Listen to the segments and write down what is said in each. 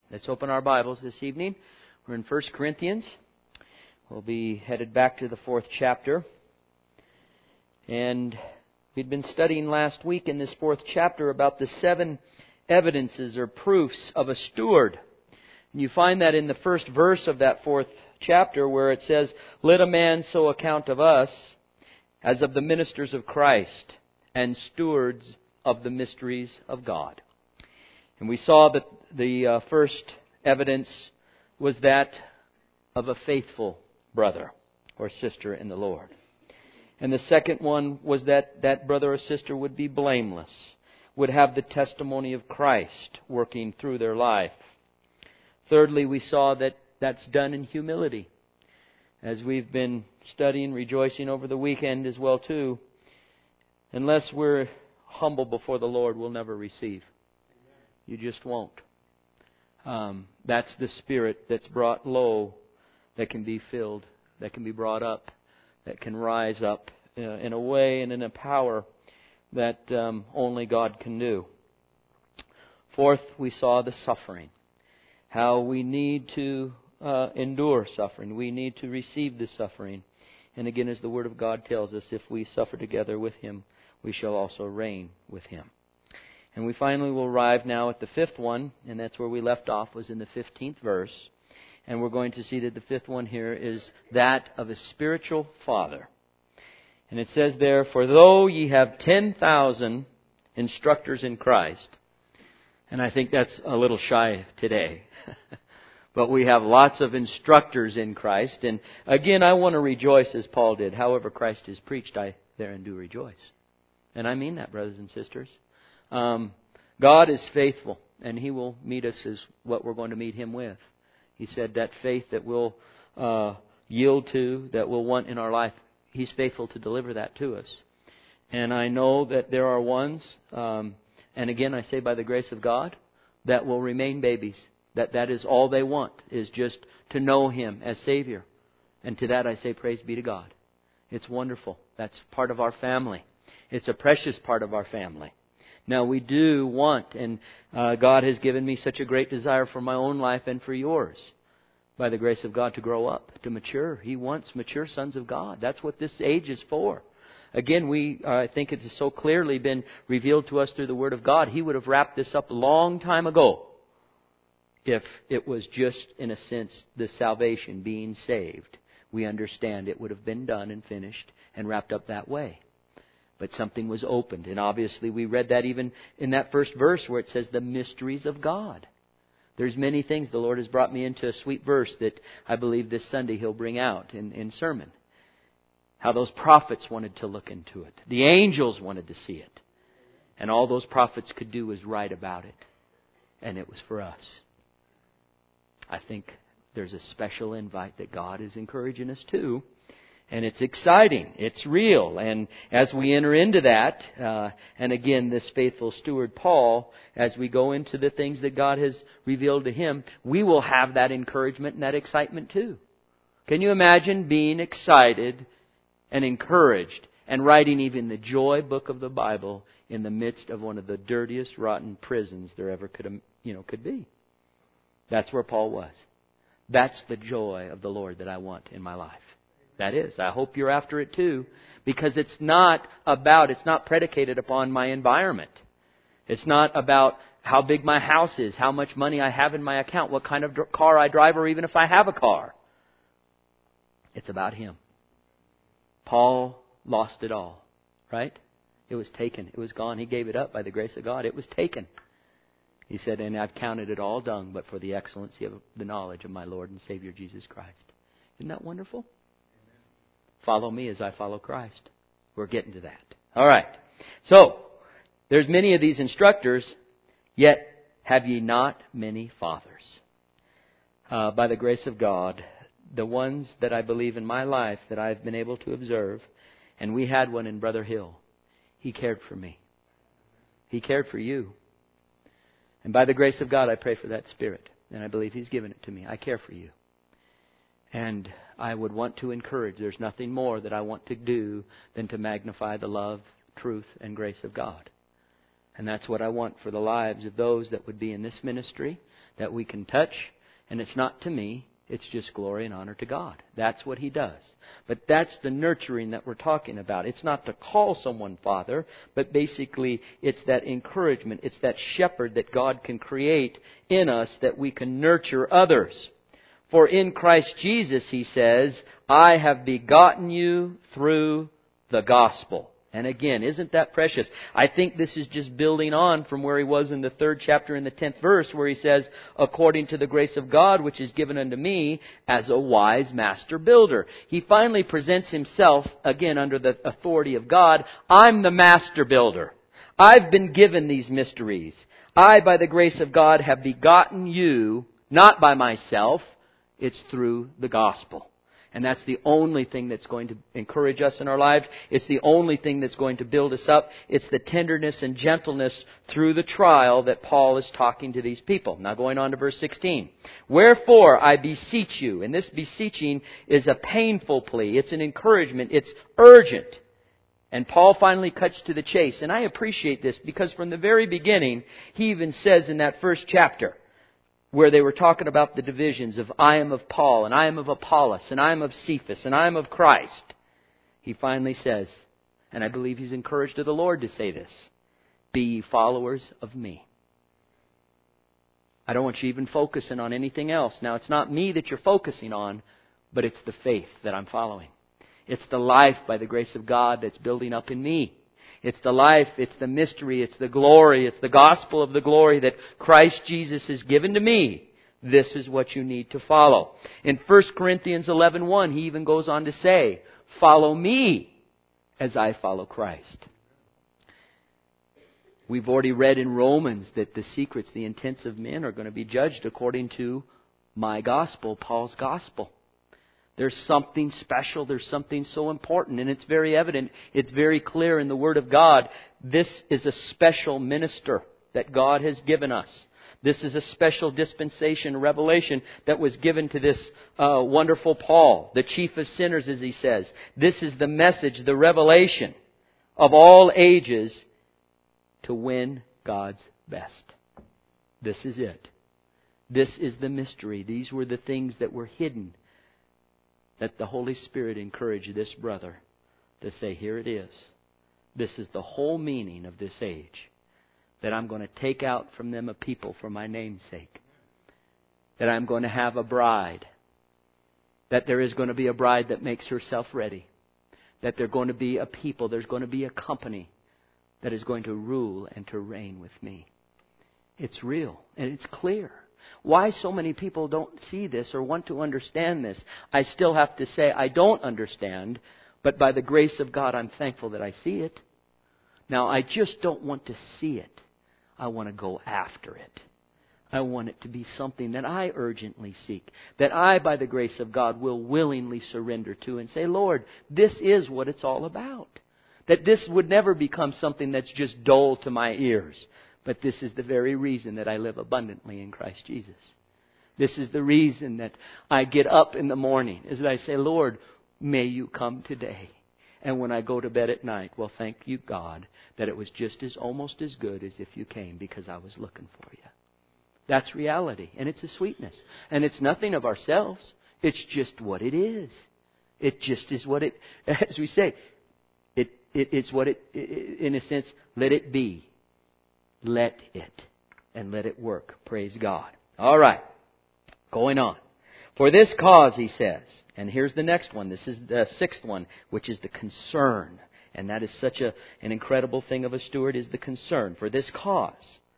Let's open our Bibles this evening. We're in 1 Corinthians. We'll be headed back to the 4th chapter. And we'd been studying last week in this 4th chapter about the 7 evidences or proofs of a steward. And you find that in the first verse of that 4th chapter where it says, "Let a man so account of us as of the ministers of Christ and stewards of the mysteries of God." And we saw that the first evidence was that of a faithful brother or sister in the Lord. And the second one was that that brother or sister would be blameless, would have the testimony of Christ working through their life. Thirdly, we saw that that's done in humility. As we've been studying, rejoicing over the weekend as well too, unless we're humble before the Lord, we'll never receive. You just won't. That's the spirit that's brought low that can be filled, that can be brought up, that can rise up in a way and in a power that only God can do. Fourth, we saw the suffering. How we need to endure suffering. We need to receive the suffering. And again, as the Word of God tells us, if we suffer together with Him, we shall also reign with Him. And we finally will arrive now at the fifth one, and that's where we left off, was in the 15th verse. And we're going to see that the fifth one here is that of a spiritual father. And it says there, "For though ye have 10,000 instructors in Christ," and I think that's a little shy today, but we have lots of instructors in Christ. And again, I want to rejoice as Paul did. However Christ is preached, I therein do rejoice. And I mean that, brothers and sisters. God is faithful, and He will meet us as what we're going to meet Him with. He said that faith that we'll yield to, that we'll want in our life, He's faithful to deliver that to us. And I know that there are ones, and again I say by the grace of God, that will remain babies. That is all they want, is just to know Him as Savior. And to that I say praise be to God. It's wonderful. That's part of our family. It's a precious part of our family. Now we do want, and God has given me such a great desire for my own life and for yours, by the grace of God, to grow up, to mature. He wants mature sons of God. That's what this age is for. Again, I think it has so clearly been revealed to us through the Word of God. He would have wrapped this up a long time ago if it was just, in a sense, the salvation, being saved. We understand it would have been done and finished and wrapped up that way. But something was opened. And obviously we read that even in that first verse where it says the mysteries of God. There's many things. The Lord has brought me into a sweet verse that I believe this Sunday He'll bring out in sermon. How those prophets wanted to look into it. The angels wanted to see it. And all those prophets could do was write about it. And it was for us. I think there's a special invite that God is encouraging us to. And it's exciting. It's real. And as we enter into that, and again, this faithful steward, Paul, as we go into the things that God has revealed to him, we will have that encouragement and that excitement too. Can you imagine being excited and encouraged and writing even the joy book of the Bible in the midst of one of the dirtiest, rotten prisons there ever could be? That's where Paul was. That's the joy of the Lord that I want in my life. That is. I hope you're after it too. Because it's not predicated upon my environment. It's not about how big my house is, how much money I have in my account, what kind of car I drive, or even if I have a car. It's about Him. Paul lost it all. Right? It was taken. It was gone. He gave it up by the grace of God. It was taken. He said, "And I've counted it all dung, but for the excellency of the knowledge of my Lord and Savior Jesus Christ." Isn't that wonderful? Follow me as I follow Christ. We're getting to that. All right. So, there's many of these instructors, yet have ye not many fathers? By the grace of God, the ones that I believe in my life that I've been able to observe, and we had one in Brother Hill. He cared for me. He cared for you. And by the grace of God, I pray for that spirit. And I believe He's given it to me. I care for you. And I would want to encourage. There's nothing more that I want to do than to magnify the love, truth, and grace of God. And that's what I want for the lives of those that would be in this ministry, that we can touch, and it's not to me. It's just glory and honor to God. That's what He does. But that's the nurturing that we're talking about. It's not to call someone Father, but basically it's that encouragement. It's that shepherd that God can create in us that we can nurture others. For in Christ Jesus, He says, I have begotten you through the gospel. And again, isn't that precious? I think this is just building on from where he was in the 3rd chapter in the 10th verse, where he says, according to the grace of God which is given unto me as a wise master builder. He finally presents himself, again under the authority of God, I'm the master builder. I've been given these mysteries. I, by the grace of God, have begotten you, not by myself. It's through the gospel. And that's the only thing that's going to encourage us in our lives. It's the only thing that's going to build us up. It's the tenderness and gentleness through the trial that Paul is talking to these people. Now going on to verse 16. Wherefore I beseech you. And this beseeching is a painful plea. It's an encouragement. It's urgent. And Paul finally cuts to the chase. And I appreciate this because from the very beginning, he even says in that 1st chapter, where they were talking about the divisions of I am of Paul, and I am of Apollos, and I am of Cephas, and I am of Christ. He finally says, and I believe he's encouraged of the Lord to say this, be ye followers of me. I don't want you even focusing on anything else. Now, it's not me that you're focusing on, but it's the faith that I'm following. It's the life by the grace of God that's building up in me. It's the life, it's the mystery, it's the glory, it's the gospel of the glory that Christ Jesus has given to me. This is what you need to follow. In 1 Corinthians 11:1, he even goes on to say, follow me as I follow Christ. We've already read in Romans that the secrets, the intents of men are going to be judged according to my gospel, Paul's gospel. There's something special. There's something so important. And it's very evident. It's very clear in the Word of God. This is a special minister that God has given us. This is a special dispensation, revelation that was given to this wonderful Paul, the chief of sinners, as he says. This is the message, the revelation of all ages to win God's best. This is it. This is the mystery. These were the things that were hidden, that the Holy Spirit encouraged this brother to say, here it is. This is the whole meaning of this age. That I'm going to take out from them a people for my name's sake. That I'm going to have a bride. That there is going to be a bride that makes herself ready. That there's going to be a people, there's going to be a company that is going to rule and to reign with me. It's real and it's clear. Why so many people don't see this or want to understand this, I still have to say I don't understand, but by the grace of God I'm thankful that I see it. Now I just don't want to see it. I want to go after it. I want it to be something that I urgently seek, that I, by the grace of God, will willingly surrender to and say, Lord, this is what it's all about. That this would never become something that's just dull to my ears. But this is the very reason that I live abundantly in Christ Jesus. This is the reason that I get up in the morning, is that I say, Lord, may you come today. And when I go to bed at night, well, thank you, God, that it was just almost as good as if you came because I was looking for you. That's reality. And it's a sweetness. And it's nothing of ourselves. It's just what it is. It just is what it, as we say, it's what it, in a sense, let it be. Let it. And let it work. Praise God. All right. Going on. For this cause, he says, and here's the next one. This is the 6th one, which is the concern. And that is such an incredible thing of a steward, is the concern. For this cause,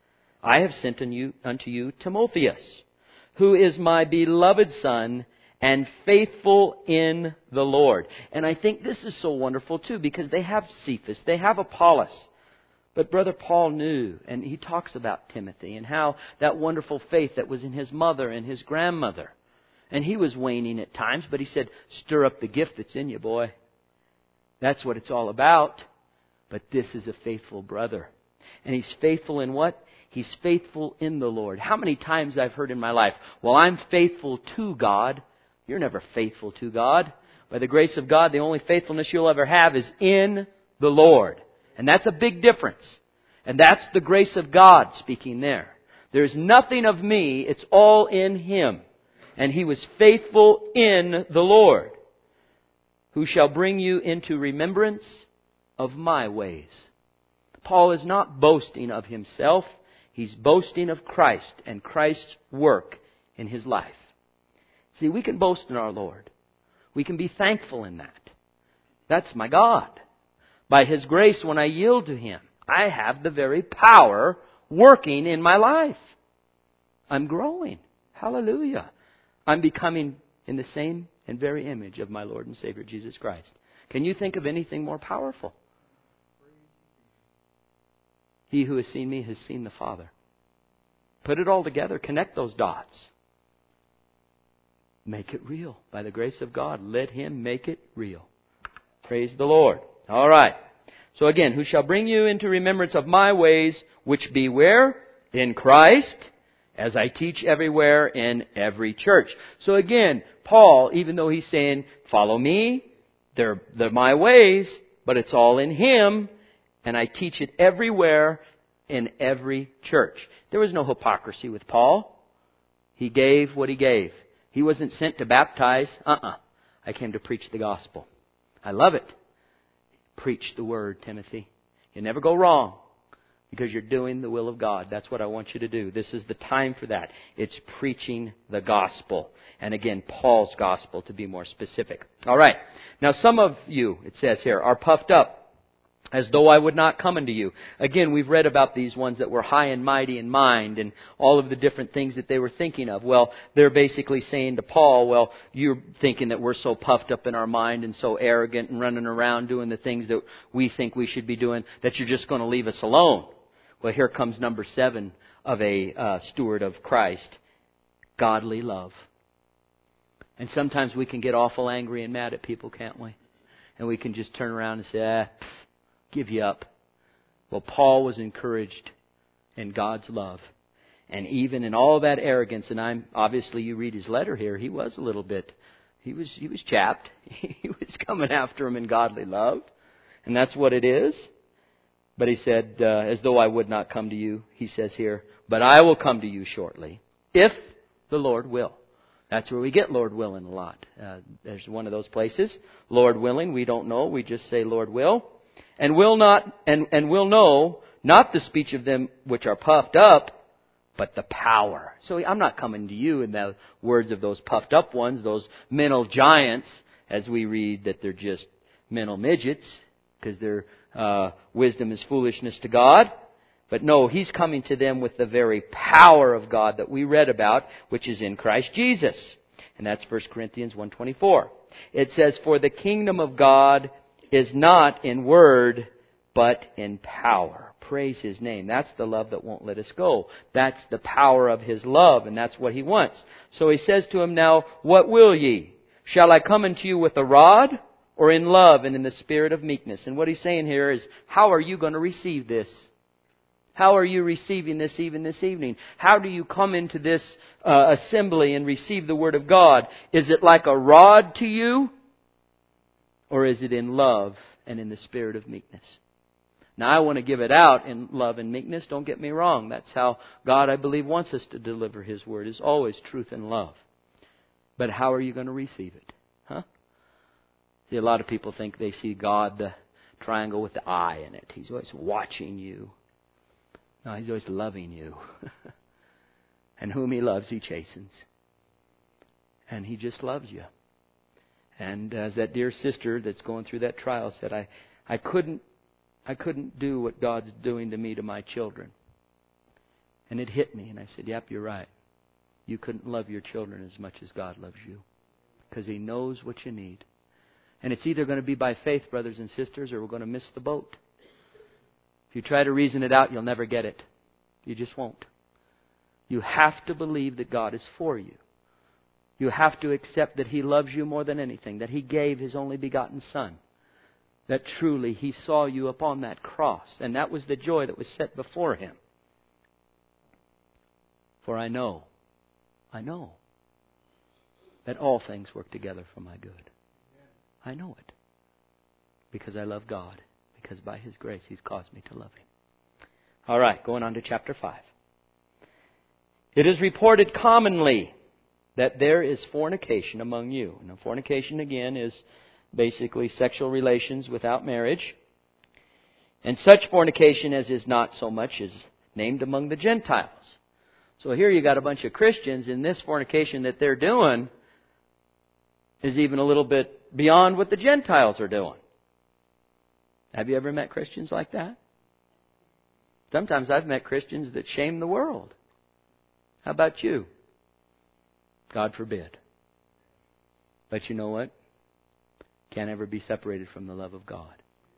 I have sent unto you Timotheus, who is my beloved son and faithful in the Lord. And I think this is so wonderful too, because they have Cephas, they have Apollos. But Brother Paul knew, and he talks about Timothy and how that wonderful faith that was in his mother and his grandmother. And he was waning at times, but he said, stir up the gift that's in you, boy. That's what it's all about. But this is a faithful brother. And he's faithful in what? He's faithful in the Lord. How many times I've heard in my life, well, I'm faithful to God. You're never faithful to God. By the grace of God, the only faithfulness you'll ever have is in the Lord. And that's a big difference. And that's the grace of God speaking there. There's nothing of me. It's all in Him. And He was faithful in the Lord, who shall bring you into remembrance of my ways. Paul is not boasting of himself. He's boasting of Christ and Christ's work in his life. See, we can boast in our Lord. We can be thankful in that. That's my God. By His grace, when I yield to Him, I have the very power working in my life. I'm growing. Hallelujah. I'm becoming in the same and very image of my Lord and Savior Jesus Christ. Can you think of anything more powerful? He who has seen me has seen the Father. Put it all together. Connect those dots. Make it real. By the grace of God, let Him make it real. Praise the Lord. All right. So again, who shall bring you into remembrance of my ways, which be where? In Christ, as I teach everywhere in every church. So again, Paul, even though he's saying, follow me, they're my ways, but it's all in Him, and I teach it everywhere in every church. There was no hypocrisy with Paul. He gave what he gave. He wasn't sent to baptize. I came to preach the gospel. I love it. Preach the word, Timothy. You never go wrong because you're doing the will of God. That's what I want you to do. This is the time for that. It's preaching the gospel. And again, Paul's gospel to be more specific. All right. Now some of you, it says here, are puffed up as though I would not come unto you. Again, we've read about these ones that were high and mighty in mind and all of the different things that they were thinking of. Well, they're basically saying to Paul, well, you're thinking that we're so puffed up in our mind and so arrogant and running around doing the things that we think we should be doing that you're just going to leave us alone. Well, here comes number 7 of a steward of Christ. Godly love. And sometimes we can get awful angry and mad at people, can't we? And we can just turn around and say, give you up. Well, Paul was encouraged in God's love. And even in all that arrogance, and obviously you read his letter here, he was a little bit, he was chapped. He was coming after him in godly love. And that's what it is. But he said, as though I would not come to you, he says here, but I will come to you shortly, if the Lord will. That's where we get Lord willing a lot. There's one of those places. Lord willing, we don't know. We just say Lord will. And will know not the speech of them which are puffed up, but the power. So I'm not coming to you in the words of those puffed up ones, those mental giants, as we read that they're just mental midgets, because their wisdom is foolishness to God. But no, He's coming to them with the very power of God that we read about, which is in Christ Jesus. And that's 1 Corinthians 1:24. It says, for the kingdom of God is not in word, but in power. Praise His name. That's the love that won't let us go. That's the power of His love, and that's what He wants. So He says to him now, what will ye? Shall I come unto you with a rod, or in love and in the spirit of meekness? And what He's saying here is, how are you going to receive this? How are you receiving this even this evening? How do you come into this assembly and receive the Word of God? Is it like a rod to you? Or is it in love and in the spirit of meekness? Now, I want to give it out in love and meekness. Don't get me wrong. That's how God, I believe, wants us to deliver His Word, is always truth and love. But how are you going to receive it? Huh? See, a lot of people think they see God, the triangle with the eye in it. He's always watching you. No, He's always loving you. And whom He loves, He chastens. And He just loves you. And as that dear sister that's going through that trial said, I couldn't do what God's doing to me to my children. And it hit me. And I said, yep, you're right. You couldn't love your children as much as God loves you. Because He knows what you need. And it's either going to be by faith, brothers and sisters, or we're going to miss the boat. If you try to reason it out, you'll never get it. You just won't. You have to believe that God is for you. You have to accept that He loves you more than anything, that He gave His only begotten Son, that truly He saw you upon that cross, and that was the joy that was set before Him. For I know that all things work together for my good. I know it because I love God, because by His grace He's caused me to love Him. All right, going on to chapter 5. It is reported commonly that there is fornication among you. Now, fornication, again, is basically sexual relations without marriage. And such fornication as is not so much as named among the Gentiles. So here you got a bunch of Christians, and this fornication that they're doing is even a little bit beyond what the Gentiles are doing. Have you ever met Christians like that? Sometimes I've met Christians that shame the world. How about you? God forbid. But you know what? Can't ever be separated from the love of God.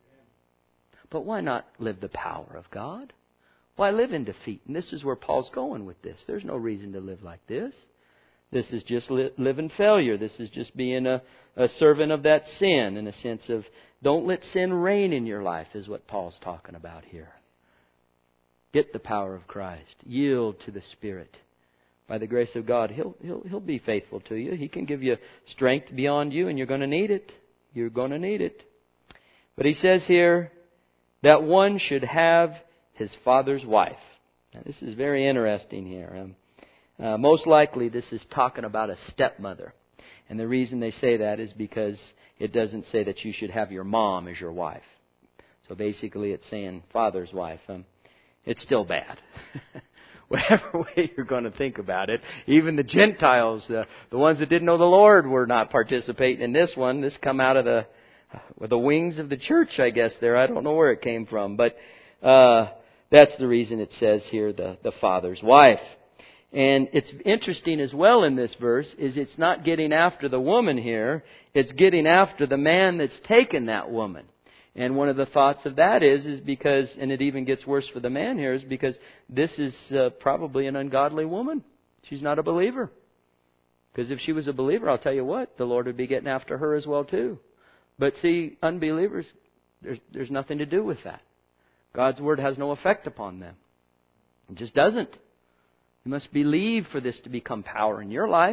But why not live the power of God? Why live in defeat? And this is where Paul's going with this. There's no reason to live like this. This is just live in failure. This is just being a servant of that sin, in a sense of don't let sin reign in your life, is what Paul's talking about here. Get the power of Christ. Yield to the Spirit. By the grace of God, He'll be faithful to you. He can give you strength beyond you, and you're going to need it. You're going to need it. But he says here that one should have his father's wife. Now, this is very interesting here. Most likely this is talking about a stepmother. And the reason they say that is because it doesn't say that you should have your mom as your wife. So basically it's saying father's wife. It's still bad. Whatever way you're going to think about it. Even the Gentiles, the ones that didn't know the Lord, were not participating in this one. This come out of the wings of the church, I guess, there. I don't know where it came from. But that's the reason it says here the father's wife. And it's interesting as well in this verse is it's not getting after the woman here. It's getting after the man that's taken that woman. And one of the thoughts of that is because, and it even gets worse for the man here, is because this is probably an ungodly woman. She's not a believer. Because if she was a believer, I'll tell you what, the Lord would be getting after her as well too. But see, unbelievers, there's nothing to do with that. God's Word has no effect upon them. It just doesn't. You must believe for this to become power in your life.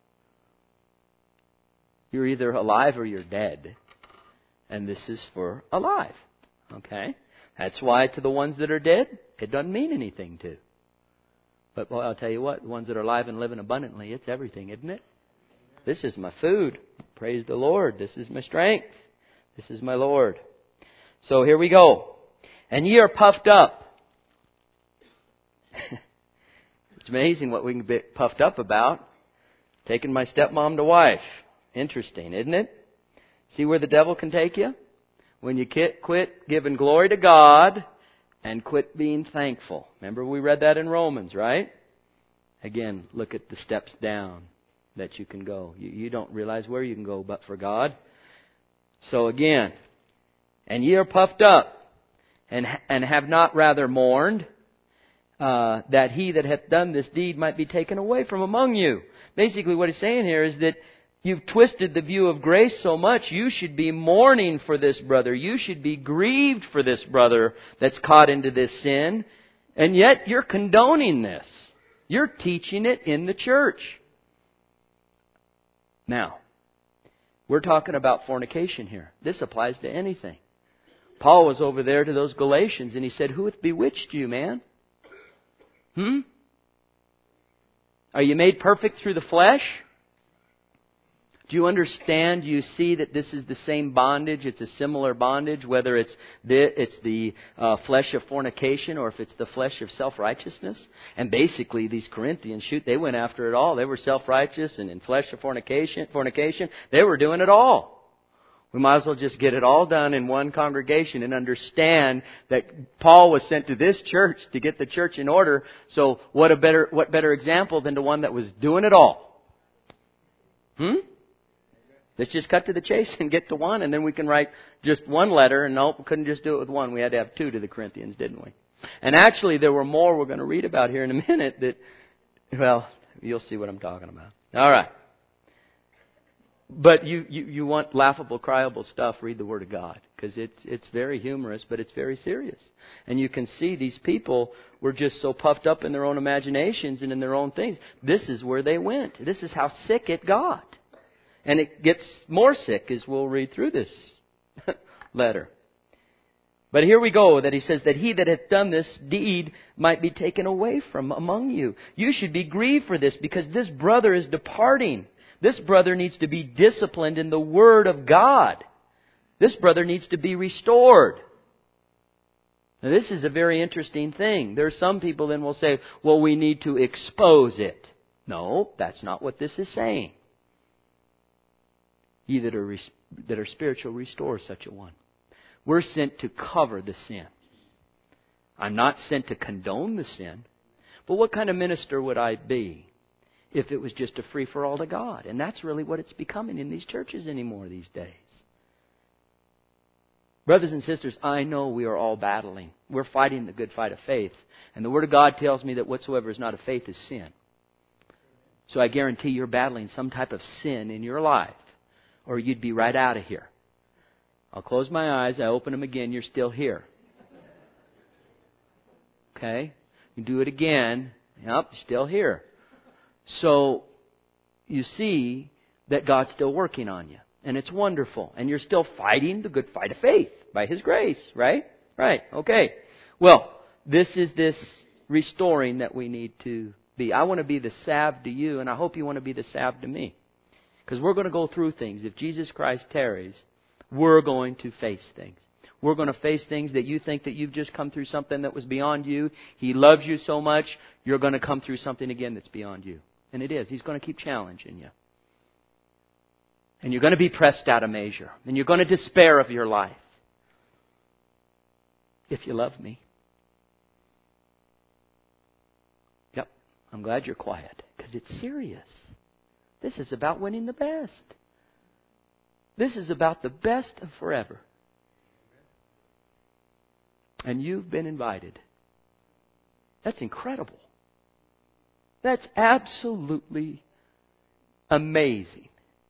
You're either alive or you're dead. And this is for alive. Okay? That's why to the ones that are dead, it doesn't mean anything to. But well, I'll tell you what, the ones that are alive and living abundantly, it's everything, isn't it? This is my food. Praise the Lord. This is my strength. This is my Lord. So here we go. And ye are puffed up. It's amazing what we can be puffed up about. Taking my stepmom to wife. Interesting, isn't it? See where the devil can take you? When you quit giving glory to God and quit being thankful. Remember we read that in Romans, right? Again, look at the steps down that you can go. You don't realize where you can go but for God. So again, and ye are puffed up and have not rather mourned that he that hath done this deed might be taken away from among you. Basically what he's saying here is that you've twisted the view of grace so much, you should be mourning for this brother. You should be grieved for this brother that's caught into this sin. And yet you're condoning this. You're teaching it in the church. Now, we're talking about fornication here. This applies to anything. Paul was over there to those Galatians and he said, who hath bewitched you, man? Are you made perfect through the flesh? Do you understand? Do you see that this is the same bondage? It's a similar bondage, whether it's the flesh of fornication or if it's the flesh of self-righteousness. And basically, these Corinthians, they went after it all. They were self-righteous and in flesh of fornication. They were doing it all. We might as well just get it all done in one congregation and understand that Paul was sent to this church to get the church in order. So what better example than the one that was doing it all? Let's just cut to the chase and get to one, and then we can write just one letter. And nope, we couldn't just do it with one. We had to have two to the Corinthians, didn't we? And actually, there were more we're going to read about here in a minute that, well, you'll see what I'm talking about. All right. But you want laughable, cryable stuff, read the Word of God. Because it's very humorous, but it's very serious. And you can see these people were just so puffed up in their own imaginations and in their own things. This is where they went. This is how sick it got. And it gets more sick as we'll read through this letter. But here we go, that he says that he that hath done this deed might be taken away from among you. You should be grieved for this, because this brother is departing. This brother needs to be disciplined in the Word of God. This brother needs to be restored. Now, this is a very interesting thing. There are some people then will say, well, we need to expose it. No, that's not what this is saying. Ye that are spiritual, restore such a one. We're sent to cover the sin. I'm not sent to condone the sin. But what kind of minister would I be if it was just a free-for-all to God? And that's really what it's becoming in these churches anymore these days. Brothers and sisters, I know we are all battling. We're fighting the good fight of faith. And the Word of God tells me that whatsoever is not of faith is sin. So I guarantee you're battling some type of sin in your life, or you'd be right out of here. I'll close my eyes, I open them again, you're still here. Okay? You do it again, yep, still here. So, you see that God's still working on you. And it's wonderful. And you're still fighting the good fight of faith by His grace, right? Right, okay. Well, this is this restoring that we need to be. I want to be the salve to you, and I hope you want to be the salve to me. Because we're going to go through things. If Jesus Christ tarries, we're going to face things. We're going to face things that you think that you've just come through something that was beyond you. He loves you so much, you're going to come through something again that's beyond you. And it is. He's going to keep challenging you. And you're going to be pressed out of measure. And you're going to despair of your life. If you love me. Yep. I'm glad you're quiet. Because it's serious. This is about winning the best. This is about the best of forever. And you've been invited. That's incredible. That's absolutely amazing.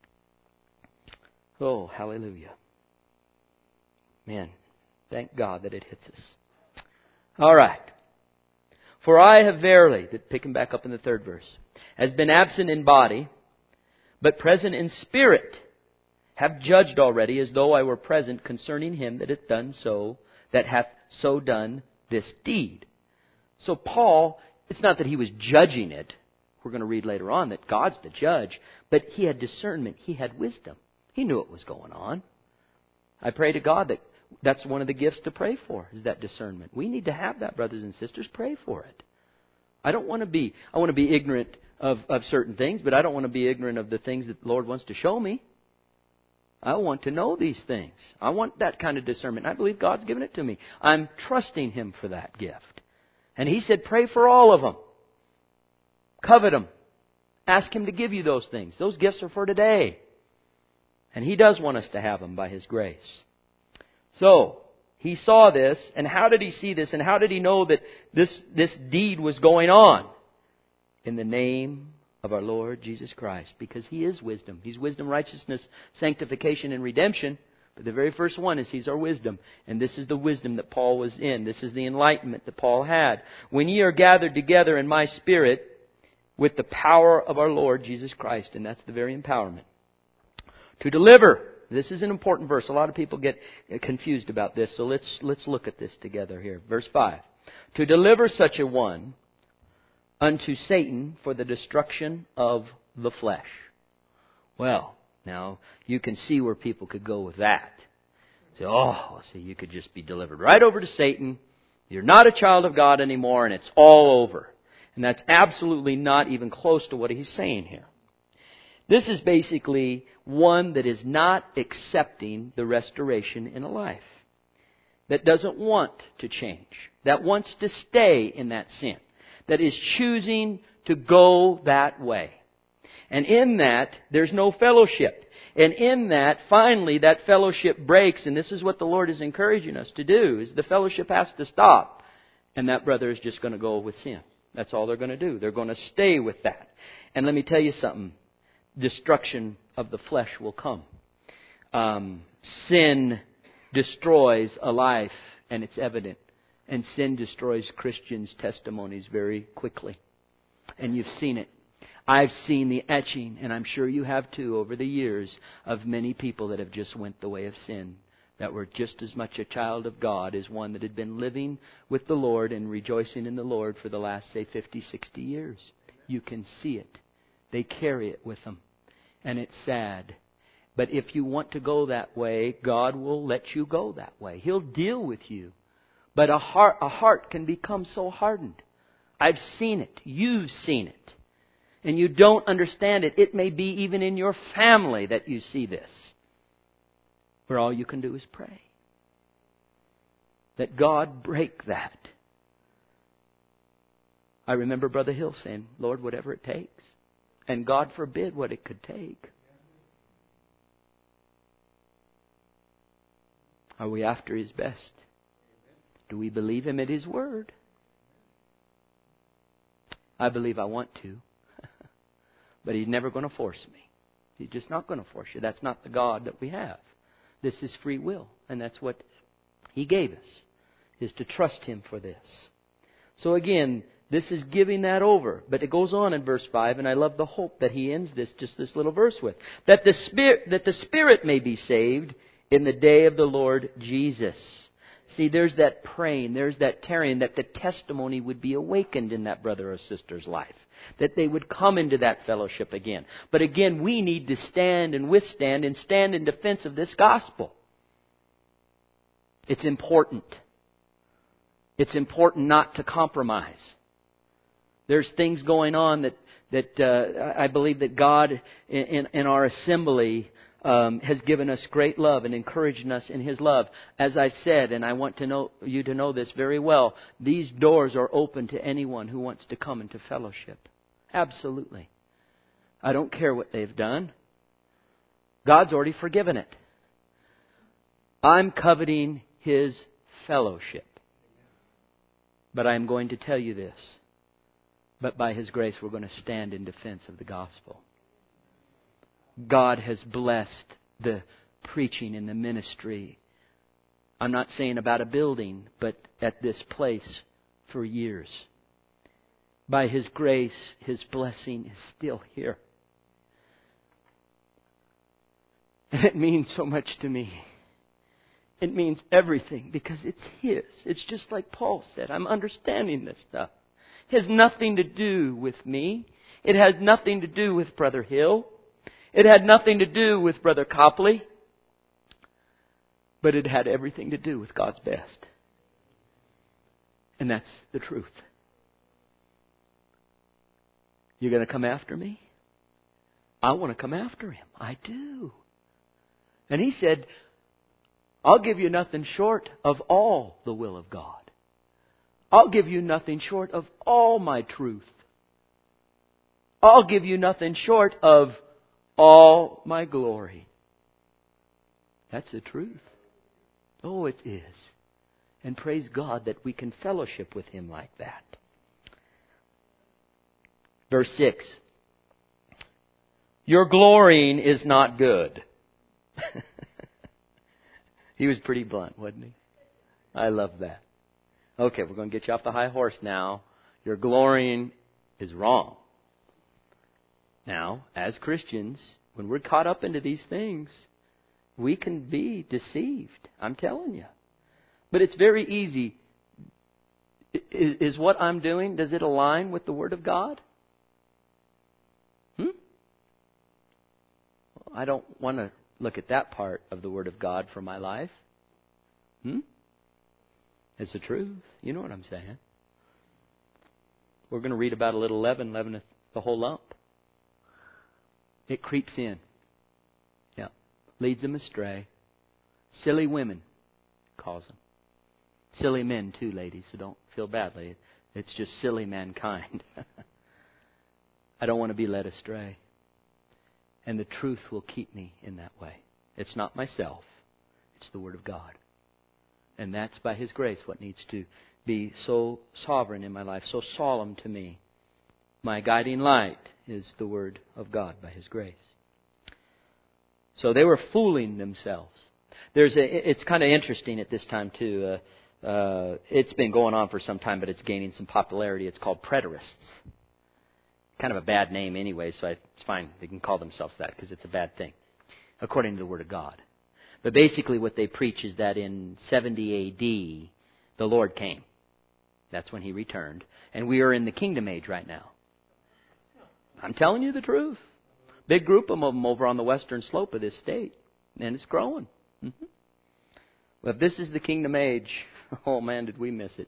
Oh, hallelujah. Man, thank God that it hits us. All right. For I have verily, picking back up in the third verse, has been absent in body, but present in spirit, have judged already as though I were present concerning him that hath done so, that hath so done this deed. So Paul, it's not that he was judging it. We're going to read later on that God's the judge. But he had discernment. He had wisdom. He knew what was going on. I pray to God that that's one of the gifts to pray for, is that discernment. We need to have that, brothers and sisters. Pray for it. I want to be ignorant of certain things, but I don't want to be ignorant of the things that the Lord wants to show me. I want to know these things. I want that kind of discernment. I believe God's given it to me. I'm trusting Him for that gift. And He said, pray for all of them. Covet them. Ask Him to give you those things. Those gifts are for today. And He does want us to have them by His grace. So, he saw this, and how did he see this, and how did he know that this deed was going on? In the name of our Lord Jesus Christ, because He is wisdom. He's wisdom, righteousness, sanctification, and redemption. But the very first one is He's our wisdom. And this is the wisdom that Paul was in. This is the enlightenment that Paul had. When ye are gathered together in my spirit with the power of our Lord Jesus Christ. And that's the very empowerment. To deliver. This is an important verse. A lot of people get confused about this. So let's look at this together here. Verse 5. To deliver such a one unto Satan for the destruction of the flesh. Well, now you can see where people could go with that. Say, you could just be delivered right over to Satan. You're not a child of God anymore, and it's all over. And that's absolutely not even close to what he's saying here. This is basically one that is not accepting the restoration in a life. That doesn't want to change. That wants to stay in that sin. That is choosing to go that way. And in that, there's no fellowship. And in that, finally, that fellowship breaks. And this is what the Lord is encouraging us to do, is the fellowship has to stop. And that brother is just going to go with sin. That's all they're going to do. They're going to stay with that. And let me tell you something. Destruction of the flesh will come. Sin destroys a life, and it's evident. And sin destroys Christians' testimonies very quickly. And you've seen it. I've seen the etching, and I'm sure you have too, over the years, of many people that have just went the way of sin that were just as much a child of God as one that had been living with the Lord and rejoicing in the Lord for the last, say, 50, 60 years. You can see it. They carry it with them. And it's sad. But if you want to go that way, God will let you go that way. He'll deal with you. But a heart can become so hardened. I've seen it. You've seen it. And you don't understand it. It may be even in your family that you see this. Where all you can do is pray. That God break that. I remember Brother Hill saying, Lord, whatever it takes. And God forbid what it could take. Are we after His best? Do we believe Him at His word? I believe I want to. But He's never going to force me. He's just not going to force you. That's not the God that we have. This is free will. And that's what He gave us, is to trust Him for this. So again, this is giving that over. But it goes on in verse 5, and I love the hope that he ends this little verse with. That the Spirit may be saved in the day of the Lord Jesus. See, there's that praying, there's that tarrying, that the testimony would be awakened in that brother or sister's life. That they would come into that fellowship again. But again, we need to stand and withstand and stand in defense of this gospel. It's important. It's important not to compromise. There's things going on that I believe that God in our assembly has given us great love and encouraged us in His love. As I said, and I want you to know this very well, these doors are open to anyone who wants to come into fellowship. Absolutely. I don't care what they've done. God's already forgiven it. I'm coveting His fellowship. But I'm going to tell you this. But by His grace, we're going to stand in defense of the gospel. God has blessed the preaching and the ministry. I'm not saying about a building, but at this place for years. By His grace, His blessing is still here. And it means so much to me. It means everything because it's His. It's just like Paul said. I'm understanding this stuff. It has nothing to do with me. It has nothing to do with Brother Hill. It had nothing to do with Brother Copley. But it had everything to do with God's best. And that's the truth. You're going to come after me? I want to come after Him. I do. And He said, I'll give you nothing short of all the will of God. I'll give you nothing short of all my truth. I'll give you nothing short of all my glory. That's the truth. Oh, it is. And praise God that we can fellowship with Him like that. Verse 6. Your glorying is not good. He was pretty blunt, wasn't he? I love that. Okay, we're going to get you off the high horse now. Your glorying is wrong. Now, as Christians, when we're caught up into these things, we can be deceived. I'm telling you. But it's very easy. Is what I'm doing, does it align with the Word of God? I don't want to look at that part of the Word of God for my life. It's the truth. You know what I'm saying. We're going to read about a little leaven leaveneth the whole lump. It creeps in. Yeah. Leads them astray. Silly women, calls them. Silly men too, ladies, so don't feel badly. It's just silly mankind. I don't want to be led astray. And the truth will keep me in that way. It's not myself. It's the Word of God. And that's by His grace what needs to be so sovereign in my life, so solemn to me. My guiding light is the Word of God by His grace. So they were fooling themselves. It's kind of interesting at this time too. It's been going on for some time, but it's gaining some popularity. It's called preterists. Kind of a bad name anyway, so it's fine. They can call themselves that because it's a bad thing, according to the Word of God. But basically what they preach is that in 70 A.D., the Lord came. That's when He returned. And we are in the kingdom age right now. I'm telling you the truth. Big group of them over on the western slope of this state. And it's growing. Mm-hmm. Well, if this is the kingdom age, oh man, did we miss it.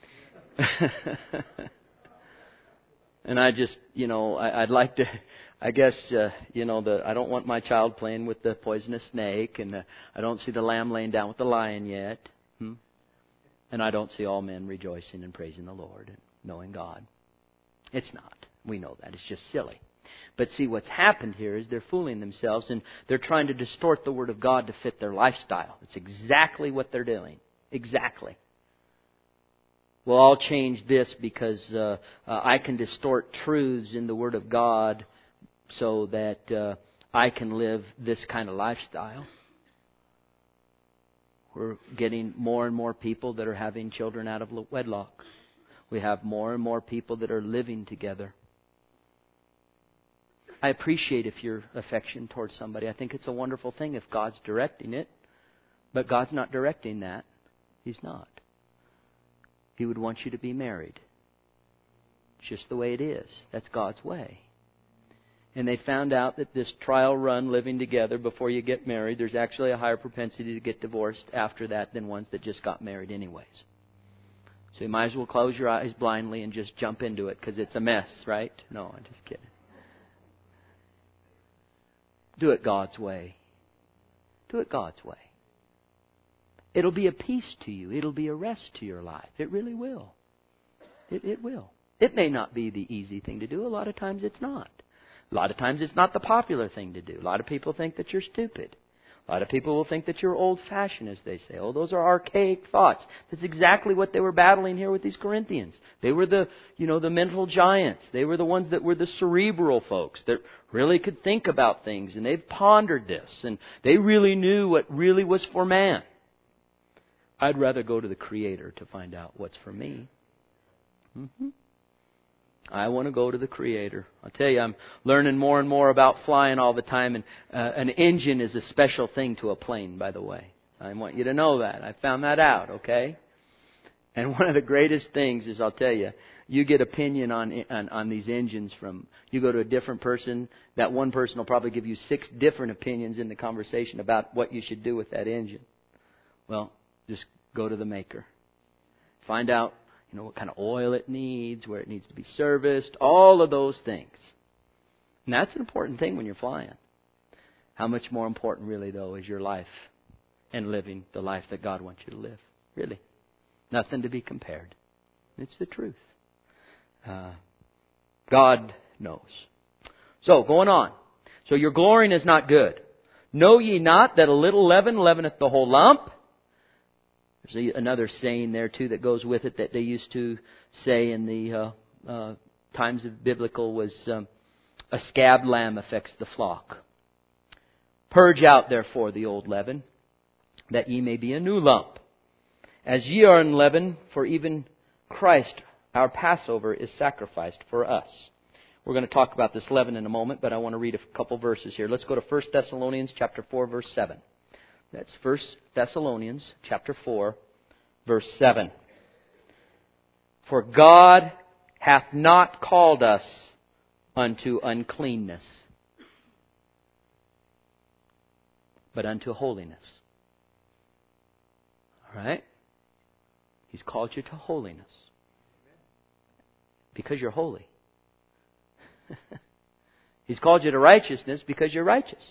And I just, I'd like to, I guess, I don't want my child playing with the poisonous snake, and I don't see the lamb laying down with the lion yet. And I don't see all men rejoicing and praising the Lord and knowing God. It's not. We know that. It's just silly. But see, what's happened here is they're fooling themselves, and they're trying to distort the Word of God to fit their lifestyle. It's exactly what they're doing. Exactly. Well, I'll change this because I can distort truths in the Word of God so that I can live this kind of lifestyle. We're getting more and more people that are having children out of wedlock. We have more and more people that are living together. I appreciate if your affection towards somebody. I think it's a wonderful thing if God's directing it. But God's not directing that. He's not. He would want you to be married. It's just the way it is. That's God's way. And they found out that this trial run, living together before you get married, there's actually a higher propensity to get divorced after that than ones that just got married anyways. So you might as well close your eyes blindly and just jump into it because it's a mess, right? No, I'm just kidding. Do it God's way. Do it God's way. It'll be a peace to you. It'll be a rest to your life. It really will. It will. It may not be the easy thing to do. A lot of times it's not. A lot of times it's not the popular thing to do. A lot of people think that you're stupid. A lot of people will think that you're old-fashioned, as they say. Oh, those are archaic thoughts. That's exactly what they were battling here with these Corinthians. They were the mental giants. They were the ones that were the cerebral folks that really could think about things. And they've pondered this. And they really knew what really was for man. I'd rather go to the Creator to find out what's for me. I want to go to the Creator. I'll tell you, I'm learning more and more about flying all the time. And an engine is a special thing to a plane, by the way. I want you to know that. I found that out, okay? And one of the greatest things is, I'll tell you, you get opinion on these engines from, you go to a different person, that one person will probably give you 6 different opinions in the conversation about what you should do with that engine. Well, just go to the maker. Find out, what kind of oil it needs, where it needs to be serviced, all of those things. And that's an important thing when you're flying. How much more important, really, though, is your life and living the life that God wants you to live. Really. Nothing to be compared. It's the truth. God knows. So, going on. So, your glorying is not good. Know ye not that a little leaven leaveneth the whole lump? There's another saying there, too, that goes with it that they used to say in the times of biblical was, a scabbed lamb affects the flock. Purge out, therefore, the old leaven, that ye may be a new lump. As ye are unleavened, for even Christ, our Passover, is sacrificed for us. We're going to talk about this leaven in a moment, but I want to read a couple verses here. Let's go to 1 Thessalonians chapter 4, verse 7. That's 1 Thessalonians chapter 4, verse 7. For God hath not called us unto uncleanness, but unto holiness. All right? He's called you to holiness. Because you're holy. He's called you to righteousness because you're righteous.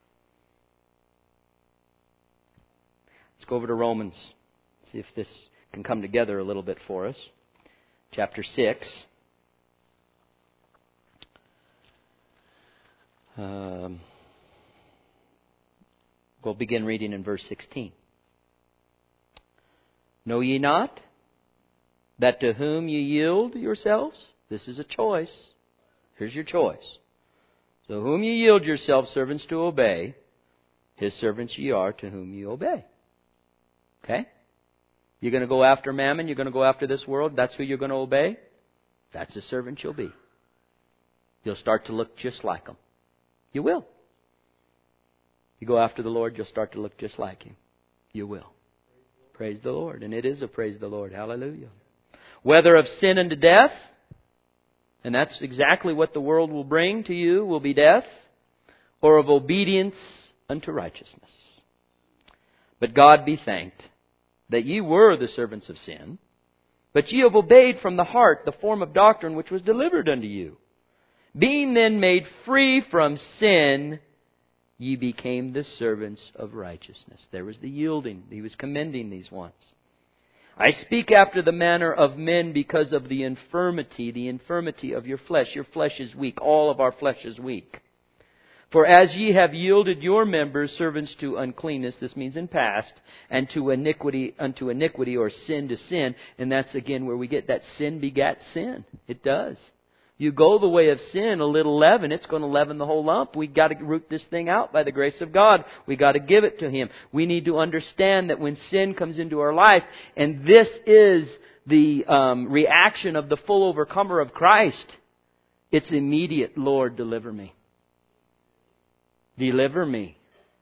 Let's go over to Romans. See if this can come together a little bit for us. Chapter 6. We'll begin reading in verse 16. Know ye not that to whom ye yield yourselves? This is a choice. Here's your choice. So whom ye yield yourselves servants to obey, his servants ye are to whom ye obey. Okay? You're going to go after mammon. You're going to go after this world. That's who you're going to obey. That's the servant you'll be. You'll start to look just like them. You will. You go after the Lord, you'll start to look just like Him. You will. Praise the Lord. And it is a praise the Lord. Hallelujah. Whether of sin unto death, and that's exactly what the world will bring to you, will be death, or of obedience unto righteousness. But God be thanked that ye were the servants of sin, but ye have obeyed from the heart the form of doctrine which was delivered unto you. Being then made free from sin, ye became the servants of righteousness. There was the yielding. He was commending these ones. I speak after the manner of men because of the infirmity of your flesh. Your flesh is weak. All of our flesh is weak. For as ye have yielded your members servants to uncleanness, this means in past, and to iniquity unto iniquity, or sin to sin, and that's again where we get that sin begat sin. It does. You go the way of sin, a little leaven, it's going to leaven the whole lump. We've got to root this thing out by the grace of God. We've got to give it to Him. We need to understand that when sin comes into our life, and this is the reaction of the full overcomer of Christ, it's immediate, Lord, deliver me. Deliver me.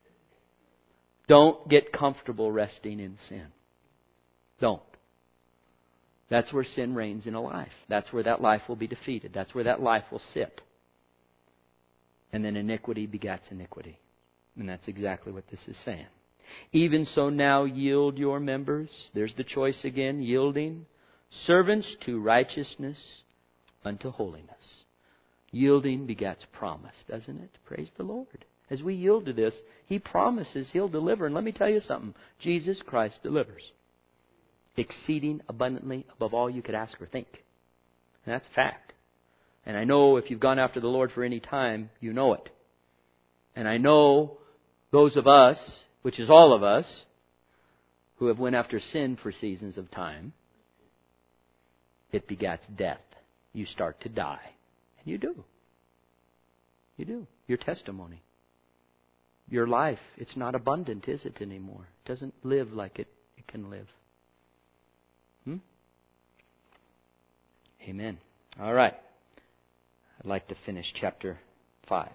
Don't get comfortable resting in sin. Don't. That's where sin reigns in a life. That's where that life will be defeated. That's where that life will sit. And then iniquity begats iniquity. And that's exactly what this is saying. Even so now yield your members. There's the choice again. Yielding. Servants to righteousness unto holiness. Yielding begats promise, doesn't it? Praise the Lord. As we yield to this, He promises He'll deliver. And let me tell you something. Jesus Christ delivers. Exceeding abundantly above all you could ask or think. And that's a fact. And I know if you've gone after the Lord for any time, you know it. And I know those of us, which is all of us, who have went after sin for seasons of time, it begats death. You start to die. And you do. You do. Your testimony. Your life, it's not abundant, is it, anymore? It doesn't live like it can live. Amen. All right. I'd like to finish chapter 5.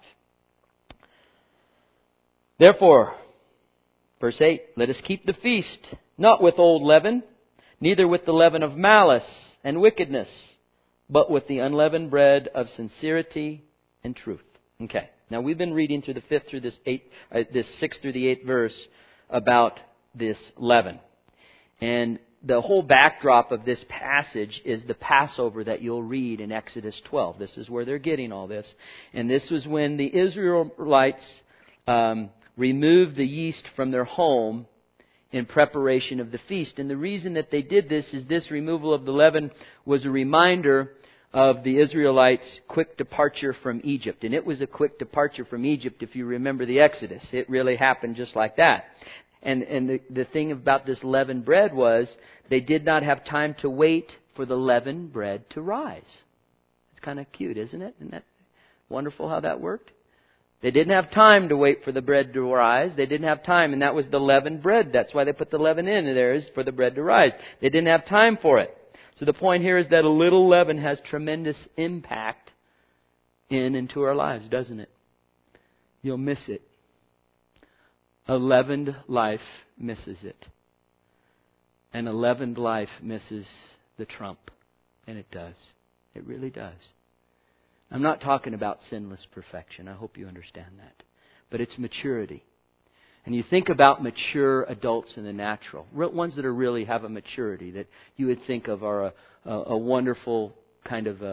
Therefore, verse 8, let us keep the feast, not with old leaven, neither with the leaven of malice and wickedness, but with the unleavened bread of sincerity and truth. Okay. Now we've been reading through the 5th through this 6th through the 8th verse about this leaven. And the whole backdrop of this passage is the Passover that you'll read in Exodus 12. This is where they're getting all this. And this was when the Israelites removed the yeast from their home in preparation of the feast. And the reason that they did this is this removal of the leaven was a reminder of the Israelites' quick departure from Egypt. And it was a quick departure from Egypt if you remember the Exodus. It really happened just like that. And the thing about this leavened bread was they did not have time to wait for the leavened bread to rise. It's kind of cute, isn't it? Isn't that wonderful how that worked? They didn't have time to wait for the bread to rise. They didn't have time, and that was the leavened bread. That's why they put the leaven in there, is for the bread to rise. They didn't have time for it. So the point here is that a little leaven has tremendous impact into our lives, doesn't it? You'll miss it. A leavened life misses it. And a leavened life misses the trump. And it does. It really does. I'm not talking about sinless perfection. I hope you understand that. But it's maturity. And you think about mature adults in the natural. Ones that really have a maturity that you would think of are a wonderful kind of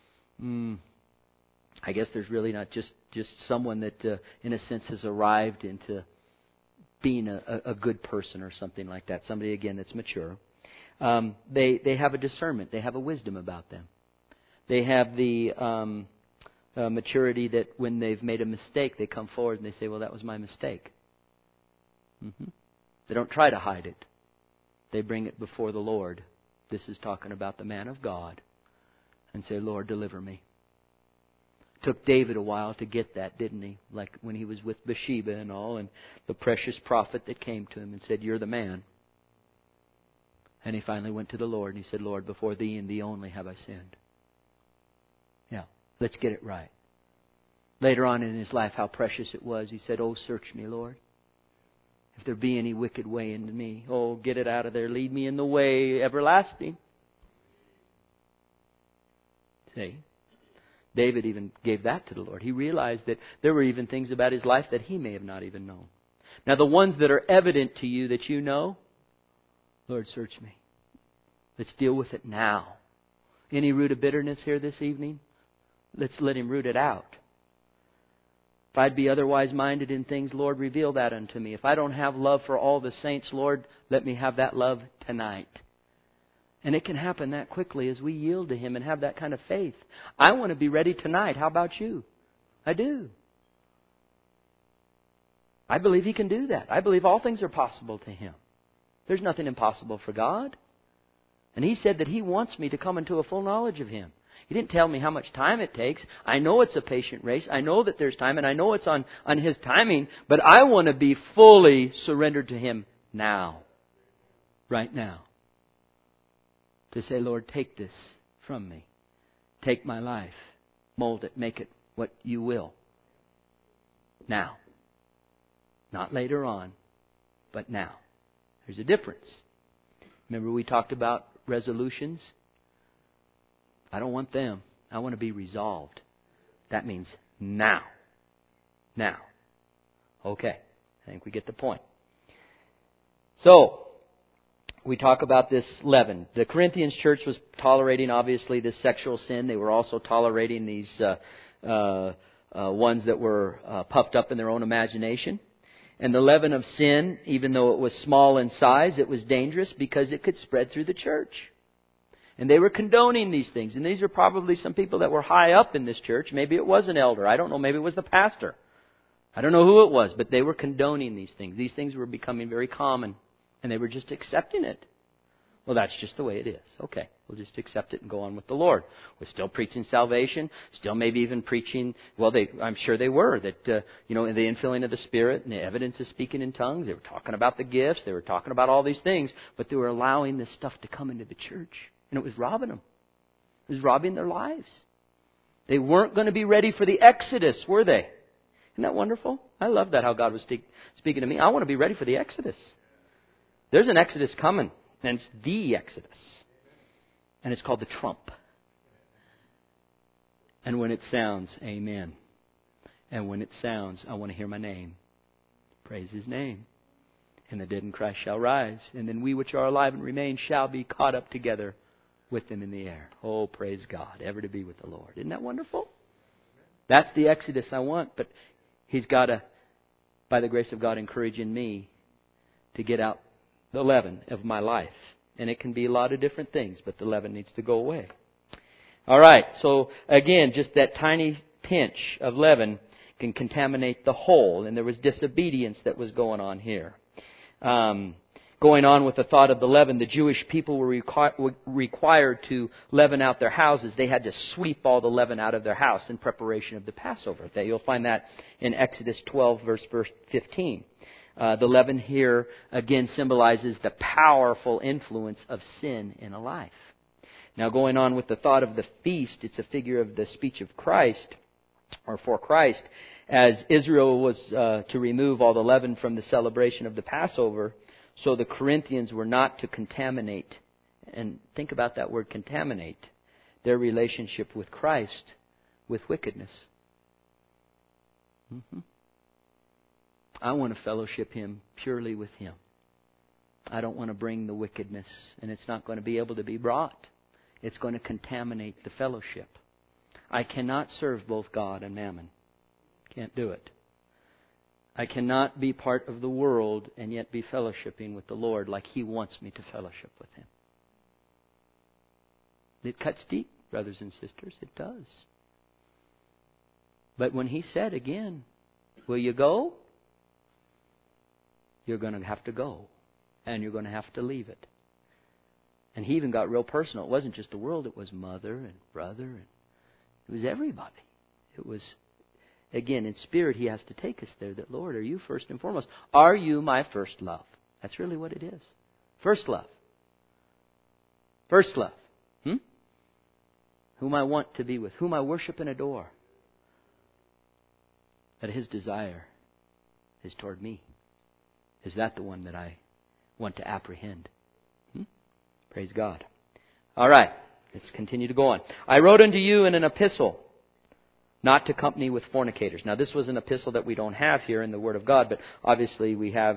I guess there's really not just someone that in a sense has arrived into being a good person or something like that. Somebody, again, that's mature. They have a discernment. They have a wisdom about them. They have the maturity that when they've made a mistake, they come forward and they say, well, that was my mistake. They don't try to hide it. They bring it before the Lord. This is talking about the man of God. And say, Lord, deliver me. Took David a while to get that, didn't he? Like when he was with Bathsheba and all, and the precious prophet that came to him and said, you're the man. And he finally went to the Lord and he said, Lord, before thee and thee only have I sinned. Yeah, let's get it right. Later on in his life, how precious it was. He said, "Oh, search me, Lord. If there be any wicked way in me, oh, get it out of there. Lead me in the way everlasting." See? David even gave that to the Lord. He realized that there were even things about his life that he may have not even known. Now, the ones that are evident to you that you know, Lord, search me. Let's deal with it now. Any root of bitterness here this evening? Let's let Him root it out. If I'd be otherwise minded in things, Lord, reveal that unto me. If I don't have love for all the saints, Lord, let me have that love tonight. And it can happen that quickly as we yield to Him and have that kind of faith. I want to be ready tonight. How about you? I do. I believe He can do that. I believe all things are possible to Him. There's nothing impossible for God. And He said that He wants me to come into a full knowledge of Him. He didn't tell me how much time it takes. I know it's a patient race. I know that there's time, and I know it's on His timing. But I want to be fully surrendered to Him now. Right now. To say, Lord, take this from me. Take my life. Mold it. Make it what You will. Now. Not later on, but now. There's a difference. Remember we talked about resolutions? I don't want them. I want to be resolved. That means now. Now. Okay. I think we get the point. So, we talk about this leaven. The Corinthians church was tolerating, obviously, this sexual sin. They were also tolerating these ones that were puffed up in their own imagination. And the leaven of sin, even though it was small in size, it was dangerous because it could spread through the church. And they were condoning these things. And these are probably some people that were high up in this church. Maybe it was an elder. I don't know. Maybe it was the pastor. I don't know who it was. But they were condoning these things. These things were becoming very common. And they were just accepting it. Well, that's just the way it is. Okay, we'll just accept it and go on with the Lord. We're still preaching salvation. Still maybe even preaching, well, I'm sure they were, that, the infilling of the Spirit and the evidence of speaking in tongues. They were talking about the gifts. They were talking about all these things. But they were allowing this stuff to come into the church. And it was robbing them. It was robbing their lives. They weren't going to be ready for the Exodus, were they? Isn't that wonderful? I love that, how God was speaking to me. I want to be ready for the Exodus. There's an Exodus coming, and it's the Exodus. And it's called the trump. And when it sounds, amen. And when it sounds, I want to hear my name. Praise His name. And the dead in Christ shall rise. And then we which are alive and remain shall be caught up together with them in the air. Oh, praise God, ever to be with the Lord. Isn't that wonderful? That's the Exodus I want. But He's got to, by the grace of God, encouraging me to get out the leaven of my life. And it can be a lot of different things, but the leaven needs to go away. All right, so again, just that tiny pinch of leaven can contaminate the whole. And there was disobedience that was going on here. Going on with the thought of the leaven, the Jewish people were required to leaven out their houses. They had to sweep all the leaven out of their house in preparation of the Passover. You'll find that in Exodus 12, verse 15. The leaven here, again, symbolizes the powerful influence of sin in a life. Now, going on with the thought of the feast, it's a figure of the speech of Christ, or for Christ, as Israel was to remove all the leaven from the celebration of the Passover, so the Corinthians were not to contaminate, and think about that word, contaminate, their relationship with Christ with wickedness. I want to fellowship Him purely with Him. I don't want to bring the wickedness, and it's not going to be able to be brought. It's going to contaminate the fellowship. I cannot serve both God and mammon. Can't do it. I cannot be part of the world and yet be fellowshipping with the Lord like He wants me to fellowship with Him. It cuts deep, brothers and sisters. It does. But when He said again, will you go? You're going to have to go. And you're going to have to leave it. And He even got real personal. It wasn't just the world. It was mother and brother. And it was everybody. It was, again, in spirit, He has to take us there. That, Lord, are You first and foremost? Are You my first love? That's really what it is. First love. First love. Whom I want to be with. Whom I worship and adore. that His desire is toward me. Is that the one that I want to apprehend? Praise God. All right, let's continue to go on. I wrote unto you in an epistle, not to company with fornicators. Now, this was an epistle that we don't have here in the Word of God, but obviously we have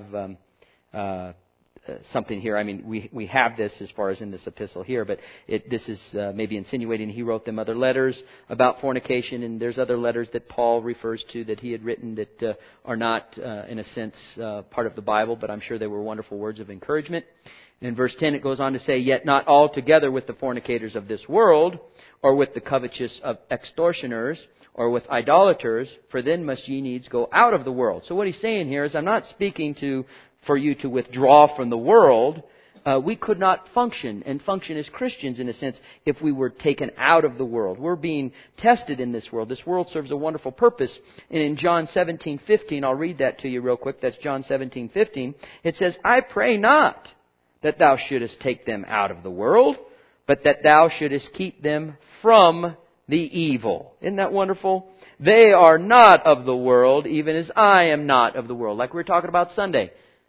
something here. I mean, we have this as far as in this epistle here, but this is maybe insinuating he wrote them other letters about fornication, and there's other letters that Paul refers to that he had written that are not, in a sense, part of the Bible, but I'm sure they were wonderful words of encouragement. In verse 10 it goes on to say, yet not altogether with the fornicators of this world, or with the covetous of extortioners, or with idolaters, for then must ye needs go out of the world. So what he's saying here is, I'm not speaking for you to withdraw from the world. We could not function as Christians in a sense if we were taken out of the world. We're being tested in this world. This world serves a wonderful purpose. And in John 17:15, I'll read that to you real quick. That's John 17:15. It says, I pray not that thou shouldest take them out of the world, but that thou shouldest keep them from the evil. Isn't that wonderful? They are not of the world, even as I am not of the world. Like we were talking about Sunday.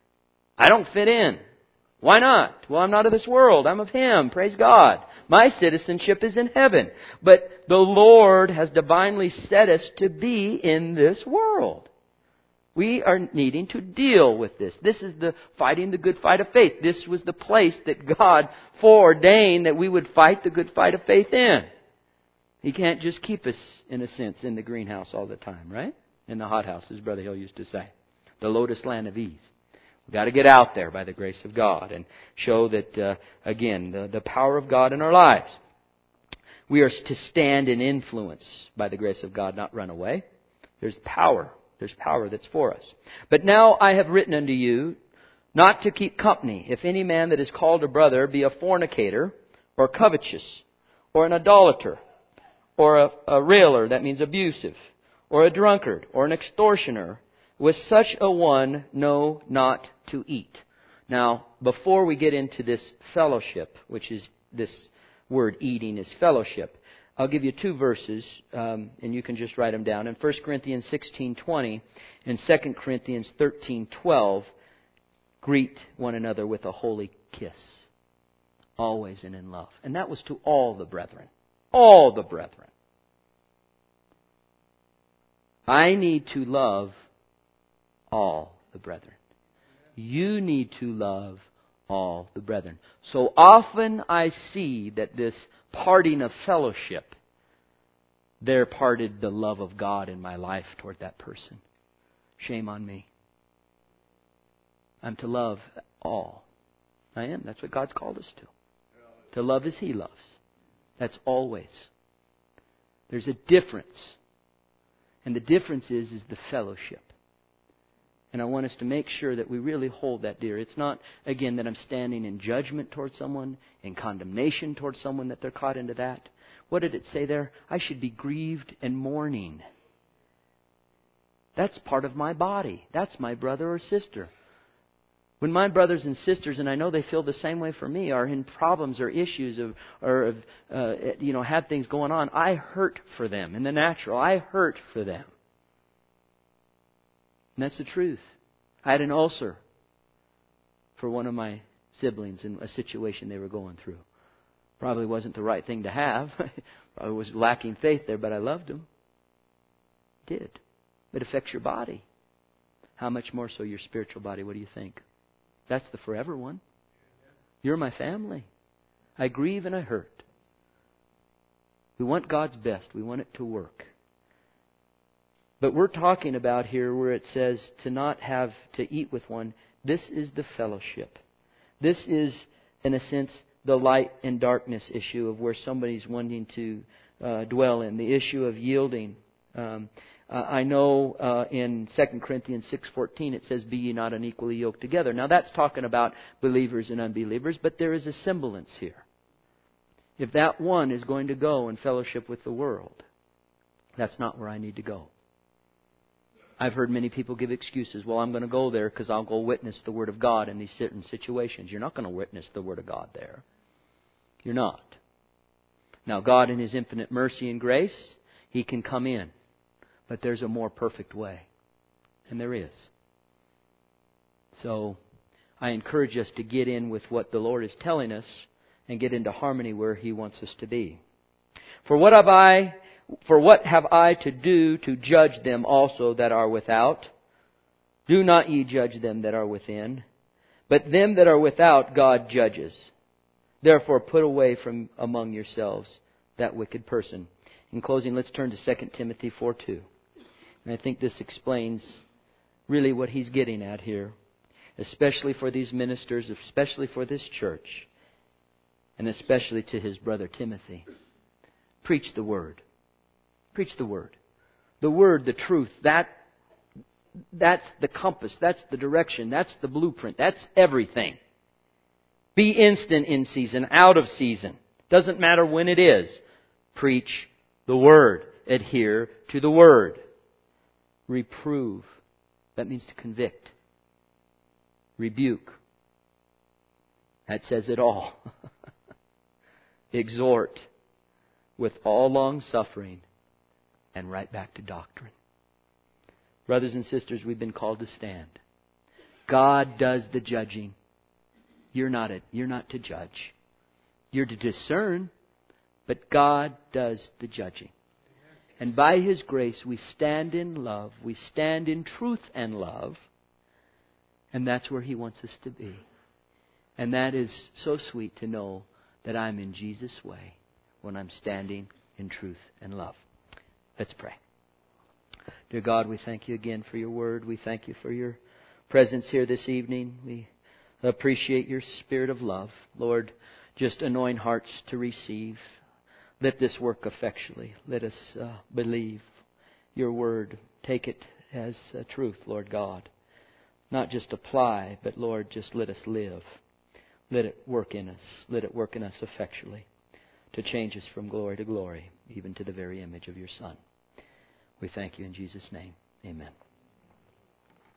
I don't fit in. Why not? Well, I'm not of this world. I'm of Him. Praise God. My citizenship is in heaven. But the Lord has divinely set us to be in this world. We are needing to deal with this. This is the fighting the good fight of faith. This was the place that God foreordained that we would fight the good fight of faith in. He can't just keep us, in a sense, in the greenhouse all the time, right? In the hothouse, as Brother Hill used to say. The lotus land of ease. We've got to get out there by the grace of God and show that, again, the power of God in our lives. We are to stand in influence by the grace of God, not run away. There's power. There's power that's for us. But now I have written unto you not to keep company, if any man that is called a brother be a fornicator, or covetous, or an idolater, or a railer, that means abusive, or a drunkard, or an extortioner. With such a one, know not to eat. Now, before we get into this fellowship, which is this word eating is fellowship, I'll give you two verses, and you can just write them down. In 1 Corinthians 16:20 and 2 Corinthians 13:12, greet one another with a holy kiss, always and in love. And that was to all the brethren. All the brethren. I need to love all the brethren. You need to love all the brethren. So often I see that this parting of fellowship, there parted the love of God in my life toward that person. Shame on me. I'm to love all. I am. That's what God's called us to. To love as He loves. That's always. There's a difference. And the difference is the fellowship. And I want us to make sure that we really hold that dear. It's not, again, that I'm standing in judgment towards someone, in condemnation towards someone that they're caught into that. What did it say there? I should be grieved and mourning. That's part of my body. That's my brother or sister. When my brothers and sisters, and I know they feel the same way for me, are in problems or issues or have things going on, I hurt for them in the natural. I hurt for them. And that's the truth. I had an ulcer for one of my siblings in a situation they were going through. Probably wasn't the right thing to have. Probably was lacking faith there, but I loved them. It did. It affects your body. How much more so your spiritual body? What do you think? That's the forever one. You're my family. I grieve and I hurt. We want God's best. We want it to work. But we're talking about here where it says to not have to eat with one. This is the fellowship. This is, in a sense, the light and darkness issue of where somebody's wanting to dwell in. The issue of yielding. I know in 2 Corinthians 6:14 it says, be ye not unequally yoked together. Now that's talking about believers and unbelievers, but there is a semblance here. If that one is going to go and fellowship with the world, that's not where I need to go. I've heard many people give excuses. Well, I'm going to go there because I'll go witness the Word of God in these certain situations. You're not going to witness the Word of God there. You're not. Now, God in His infinite mercy and grace, He can come in. But there's a more perfect way. And there is. So I encourage us to get in with what the Lord is telling us and get into harmony where He wants us to be. For what have I to do to judge them also that are without? Do not ye judge them that are within, but them that are without God judges. Therefore put away from among yourselves that wicked person. In closing, let's turn to 2 Timothy 4:2. And I think this explains really what he's getting at here, especially for these ministers, especially for this church, and especially to his brother Timothy. Preach the Word. Preach the Word. The Word, the truth, that's the compass, that's the direction, that's the blueprint, that's everything. Be instant in season, out of season. Doesn't matter when it is. Preach the Word. Adhere to the Word. Reprove. That means to convict. Rebuke. That says it all. Exhort with all long suffering, and right back to doctrine. Brothers and sisters, we've been called to stand. God does the judging. You're not to judge. You're to discern, but God does the judging. And by His grace, we stand in love. We stand in truth and love. And that's where He wants us to be. And that is so sweet to know that I'm in Jesus' way when I'm standing in truth and love. Let's pray. Dear God, we thank You again for Your Word. We thank You for Your presence here this evening. We appreciate Your spirit of love. Lord, just anoint hearts to receive. Let this work effectually. Let us believe Your Word. Take it as truth, Lord God. Not just apply, but Lord, just let us live. Let it work in us. Let it work in us effectually to change us from glory to glory, even to the very image of Your Son. We thank You in Jesus' name. Amen.